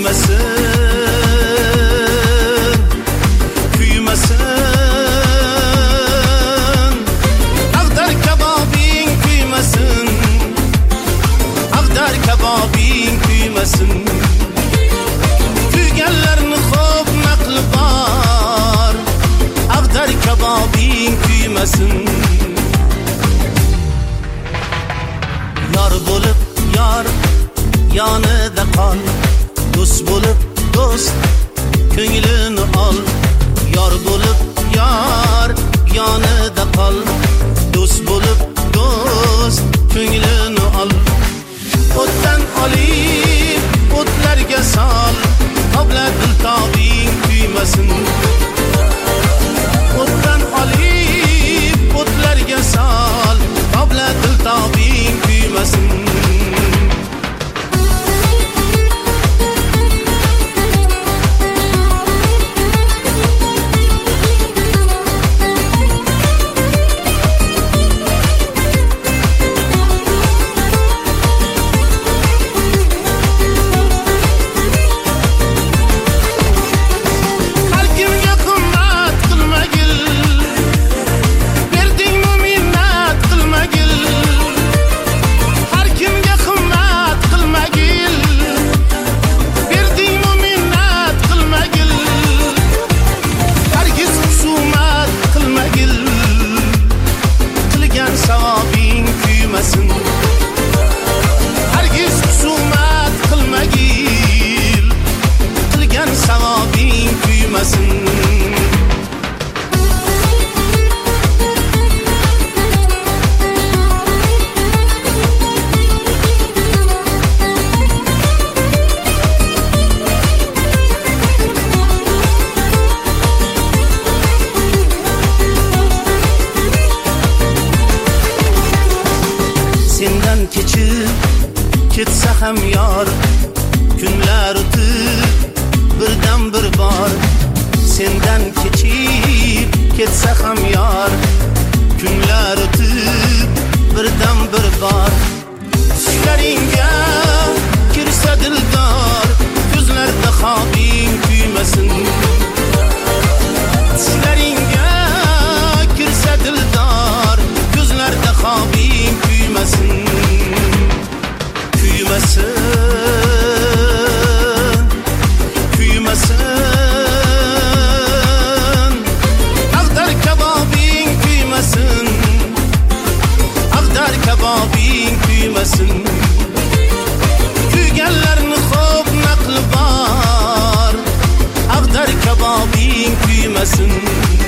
Yar bo'lib yar yonida qol, do'st bo'lib do'st ko'nglini ol. Yar bo'lib yar yonida qol, do'st bo'lib do'st ko'nglini ol. O'tdan olib o'tlarga sol, tobla dil tobing kuymasin. O'tdan olib o'tlarga sol, tobla dil tobing kuymasin. Hergiz husumat qilmagil, qilgan savobing kuymasin. Sendan kechib ketsa ham yor, kunlar o'tib birdan bir bor. Sendan kechib ketsa ham yor, kunlar o'tib birdan bir bor. Tushlaringga kirsa dildor, ko'zlarda xobing kuymasin. Tushlaringga kirsa dildor, ko'zlarda xobing kuymasin. Kuymasin, kuymasin. Ag'dar kabobing kuymasin, ag'dar kabobing kuymasin. Kuyganlarni xo'p naqli bor, ag'dar kabobing kuymasin.